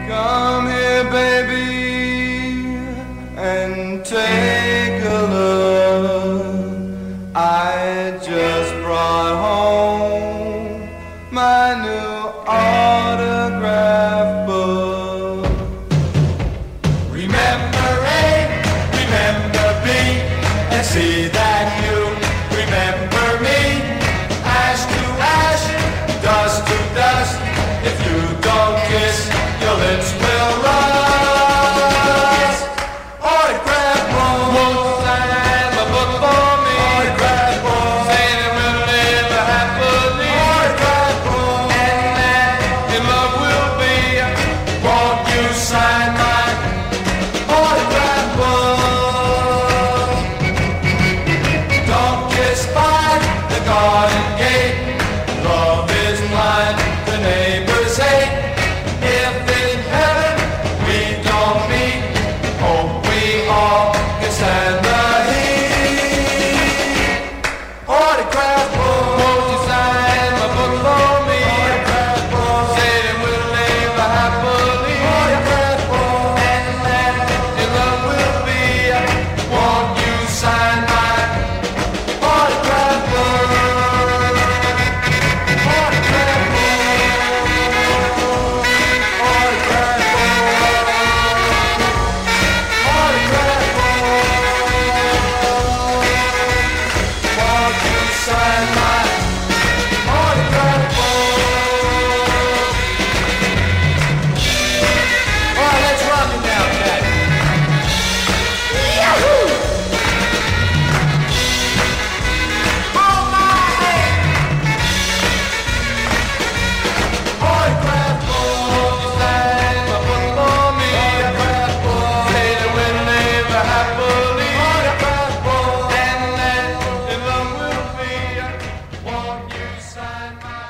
Come here, baby, and take a look. I just brought home my new autograph book. Remember A, remember B, and see that you remember me. Ash to ash, dust to dust. If you don't kiss, your lips will rust. Autograph book, Won't you sign my book for me? autograph book, Saying it will live happily, autograph book, and that your love will be. won't you sign my autograph book? Don't kiss by the garden gate. Love is blind, the neighbors hate. If in heaven we don't meet, hope we all can stand the heat. Autograph book, Won't you sign my book for me? autograph book, Saying it will live happily, autograph book. and that your love will be. Won't you sign my autograph book? Autograph book. Autograph book. Autograph book. Won't you sign my autograph book? All right, let's rock it now, Jack. Yahoo! Autograph book, Sign my book for me. autograph book, Saying it will live happily, autograph book. and that your love will be. Won't you sign my